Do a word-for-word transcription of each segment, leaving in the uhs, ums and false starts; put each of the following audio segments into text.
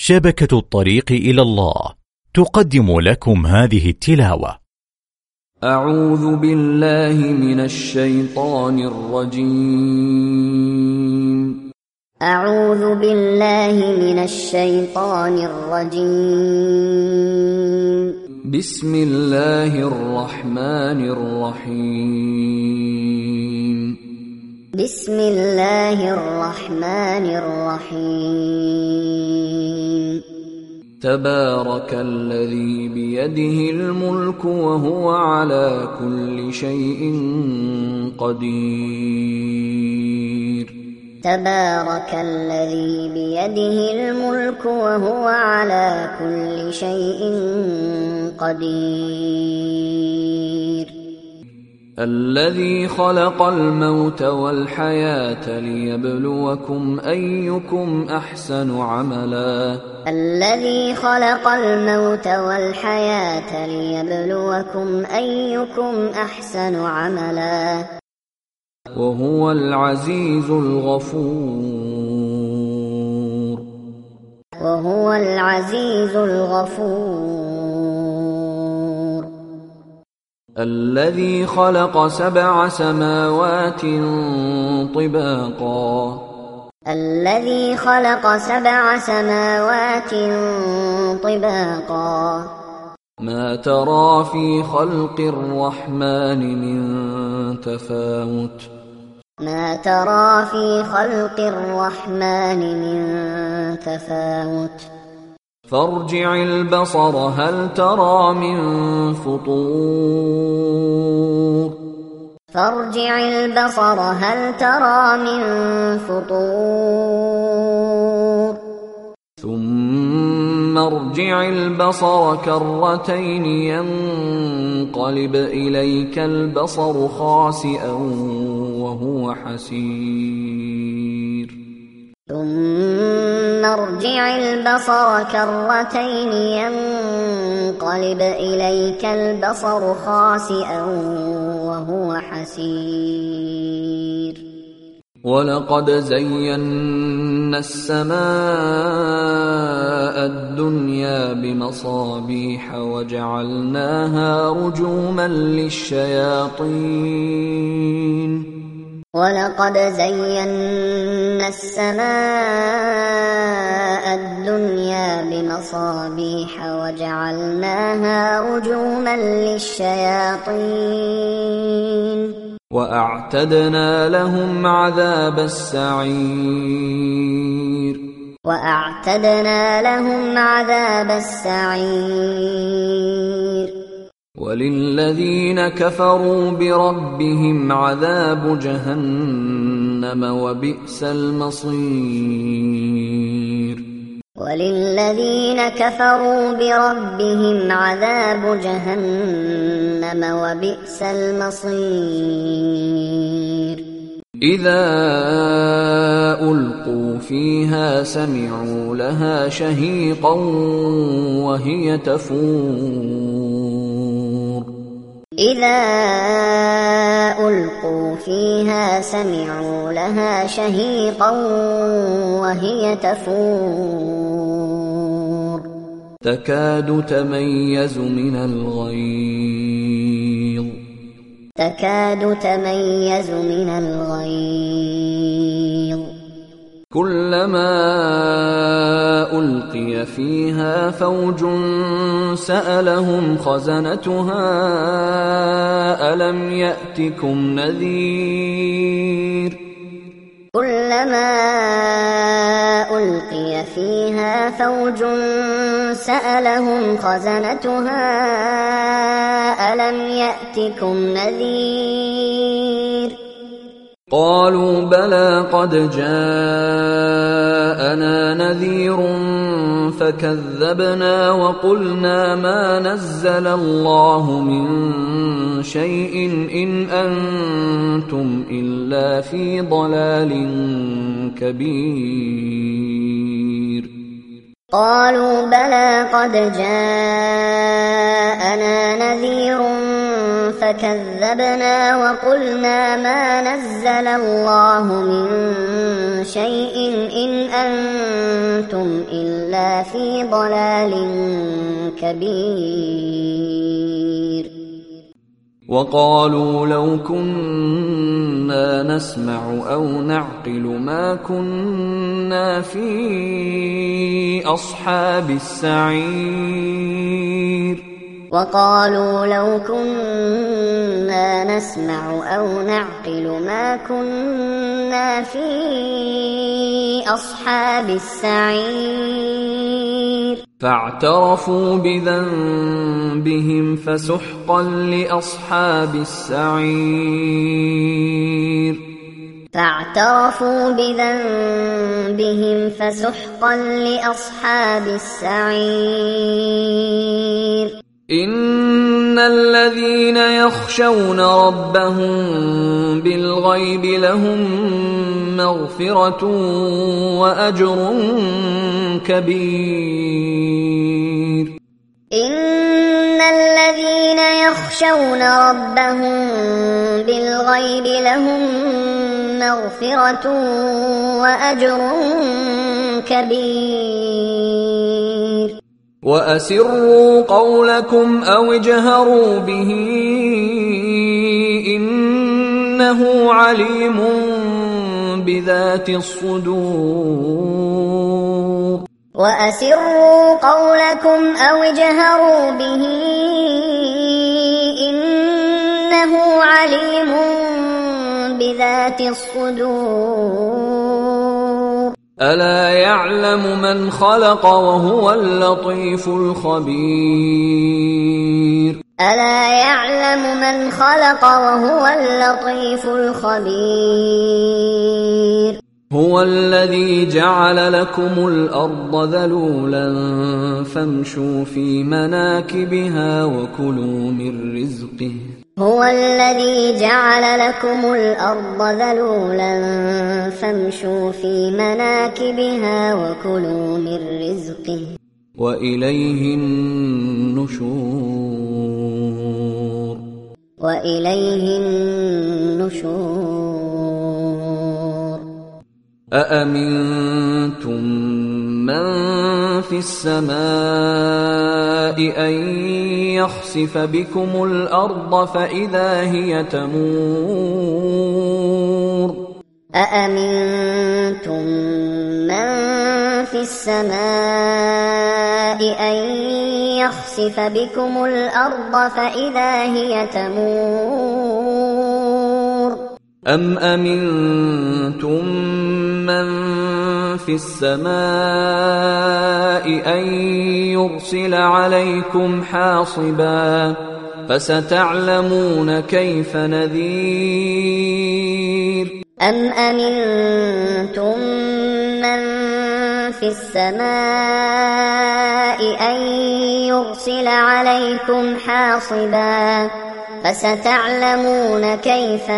شبكة الطريق إلى الله تقدم لكم هذه التلاوة. أعوذ بالله من الشيطان الرجيم. أعوذ بالله من الشيطان الرجيم. بسم الله الرحمن الرحيم. بسم الله الرحمن الرحيم. تبارك الذي بيده الملك وهو على كل شيء قدير. تبارك الذي بيده الملك وهو على كل شيء قدير. الذي خلق الموت والحياة ليبلوكم أيكم أحسن عملا. الذي خلق الموت والحياة ليبلوكم أيكم أحسن عملا. وهو العزيز الغفور. وهو العزيز الغفور. الذي خلق سبع سماوات طباقا. الذي خلق سبع سماوات طباقا. ما ترى في خلق الرحمن من تفاوت. ما ترى في خلق الرحمن من تفاوت. فارجع البصر هل ترى من فطور. فارجع البصر هل ترى من فطور. ثم ارجع البصر كرتين ينقلب إليك البصر خاسئا وهو حسير. ثم ارجع البصر كرتين ينقلب إليك البصر خاسئا وهو حسير. ولقد زينا السماء الدنيا بمصابيح وجعلناها رجوما للشياطين. ولقد زينا السماء الدنيا بمصابيح وجعلناها رجوما للشياطين. وأعتدنا لهم عذاب السعير. وأعتدنا لهم عذاب السعير. وللذين كفروا بربهم عذاب جهنم وبئس المصير. وللذين كفروا بربهم عذاب جهنم وبئس المصير. إذا ألقوا فيها سمعوا لها شهيقا وهي تفور. إذا ألقوا فيها سمعوا لها شهيقا وهي تفور. تكاد تميز من الغيظ. تكاد تميز من الغيظ. كلما ألقي فيها فوج سألهم خزنتها ألم يأتكم نذير. كلما ألقي فيها فوج سألهم خزنتها ألم يأتكم نذير. قالوا بلى قد جاءنا نذير فكذبنا وقلنا ما نزل الله من شيء إن أنتم إلا في ضلال كبير. قالوا بلى قد جاءنا نذير فكذبنا وقلنا ما نزل الله من شيء إن أنتم إلا في ضلال كبير وقالوا لو كنا نسمع أو نعقل ما كنا في أصحاب السعير وقالوا لو كنا نسمع أو نعقل ما كنا في أصحاب السعير فاعترفوا بذنبهم فسحقا لأصحاب السعير فاعترفوا بذنبهم فسحقا لأصحاب السعير إن الذين يخشون ربهم بالغيب لهم مغفرة وأجر كبير إن الذين يخشون ربهم بالغيب لهم مغفرة وأجر كبير وأسروا قولكم أو اجهروا به إنه عليم بذات الصدور وأسروا قولكم أو اجهروا به إنه عليم بذات الصدور ألا يعلم من خلق وهو اللطيف الخبير ألا يعلم من خلق وهو اللطيف الخبير هو الذي جعل لكم الأرض ذلولا فامشوا في مناكبها وكلوا من رزقه هو الذي جعل لكم الأرض ذلولا فامشوا في مناكبها وكلوا من رزقه وإليه النشور وإليه النشور أأمنتم من في السماء أن يخسف بكم الأرض فإذا هي تمور أأمنتم من في السماء أن يخسف بكم الأرض فإذا هي تمور أم أمنتم من في السماء أن يرسل عليكم حاصبا فستعلمون كيف نذير أم أمنتم من في السماء أن يرسل عليكم حاصبا فستعلمون كيف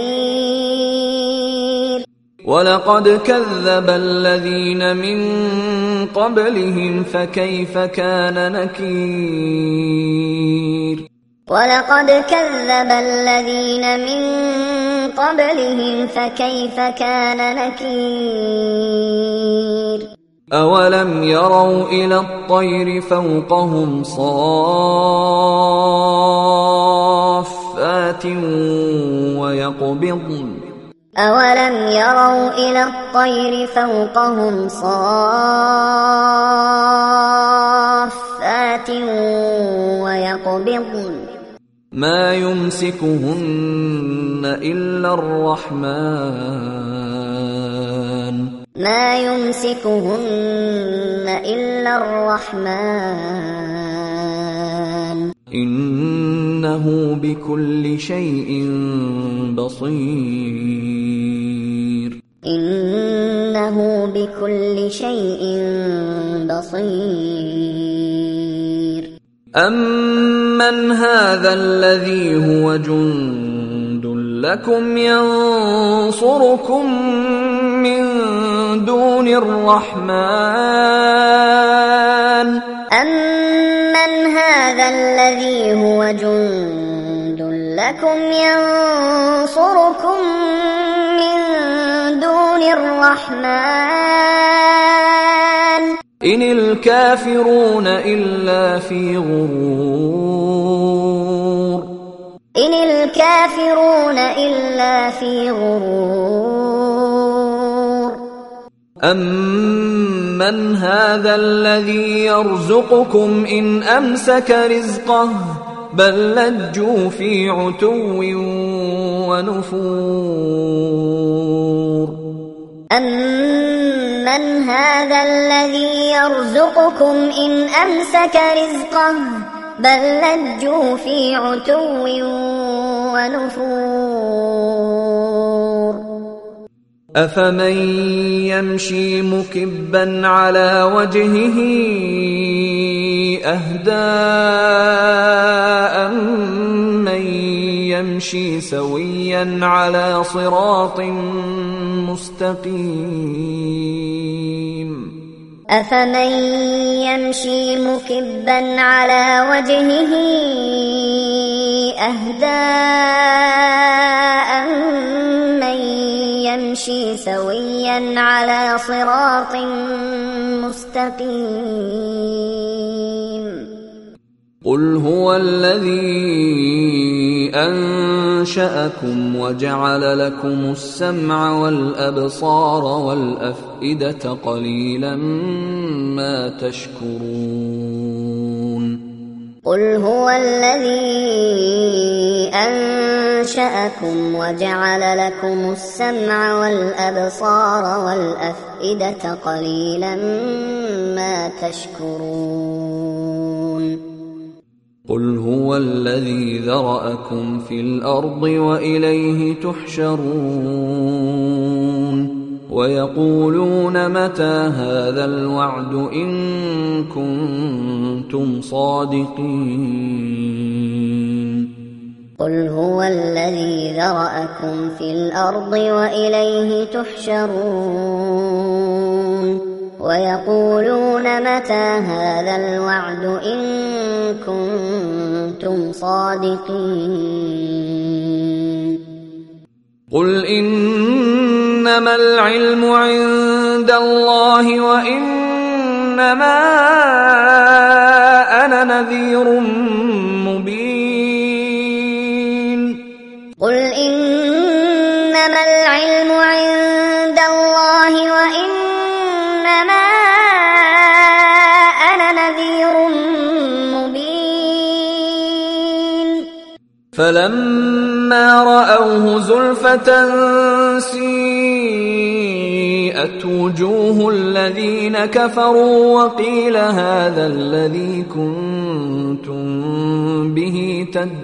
نذير ولقد كذب الذين من قبلهم فكيف كان نكير ولقد كذب الذين من قبلهم فكيف كان نكير أولم يروا إلى الطير فوقهم صافات ويقبضن أولم يروا إلى الطير فوقهم صافات ويقبضن ما يمسكهن إلا الرحمن ما يمسكهن إلا الرحمن إنه بكل شيء بصير إنه بكل شيء بصير أمن هذا الذي هو جند لكم ينصركم من دون الرحمن أمن هذا الذي هو جند أيكم ينصركم من دون الرحمن إن الكافرون إلا في غرور إن الكافرون إلا في غرور أمن هذا الذي يرزقكم إن أمسك رزقه بل لجوا في عتو ونفور أمن هذا الذي يرزقكم إن أمسك رزقه بل لجوا في عتو ونفور أفمن يمشي مكبا على وجهه أهدى أمن يمشي سويا على صراط مستقيم أفمن يمشي مكبا على وجهه أهدى أمن يمشي سويا على صراط مستقيم قل هو الذي أنشأكم وجعل لكم السمع والأبصار والأفئدة قليلا ما تشكرون قل هو الذي أنشأكم وجعل لكم السمع والأبصار والأفئدة قليلا ما تشكرون قل هو الذي ذرأكم في الأرض وإليه تحشرون ويقولون متى هذا الوعد إن كنتم صادقين قل هو الذي ذرأكم في الأرض وإليه تحشرون ويقولون متى هذا الوعد إن كنتم صادقين قل إنما العلم عند الله وإنما أنا نذير مبين قل إنما العلم عند الله وإنما أنا نذير مبين فلما رأوه زلفة سيئت وجوه الذين كفروا وقيل هذا الذي كنتم به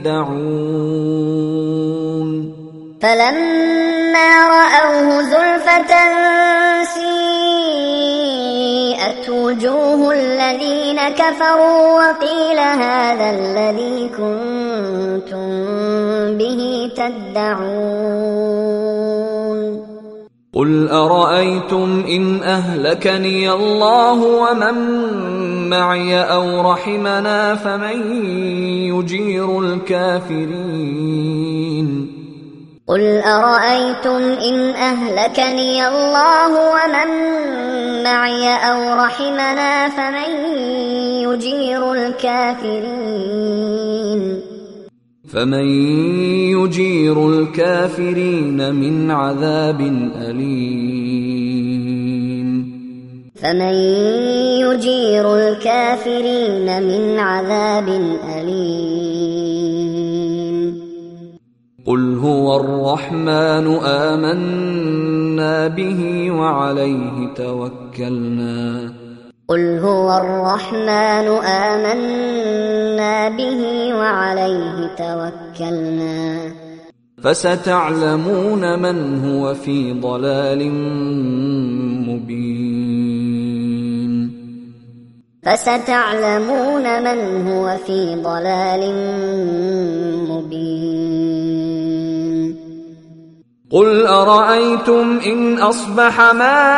تدعون فلما رأوه زلفة سيئت وجوه الذين كفروا وقيل هذا الذي كنتم به تدعون قل أرأيتم إن أهلكني الله ومن معي أو رحمنا فمن يجير الكافرين قل أرأيتم إن أهلكني الله ومن معي أو رحمنا فمن يجير الكافرين فمن يجير الكافرين من عذاب أليم فمن يجير الكافرين من عذاب أليم قل هو الرحمن آمنا به وعليه توكلنا قل هو الرحمن آمنا به وعليه توكلنا فستعلمون من هو في ضلال مبين فستعلمون من هو في ضلال مبين قل أرأيتم إن أصبح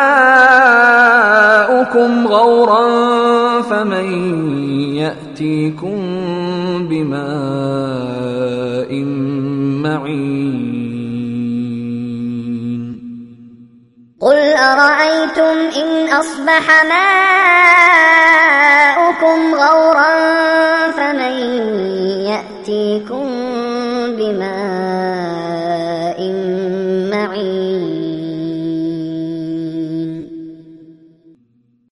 ماؤكم غورا فمن يأتيكم بماء معين قل أرأيتم إن أصبح ماؤكم غورا فمن يأتيكم بماء معين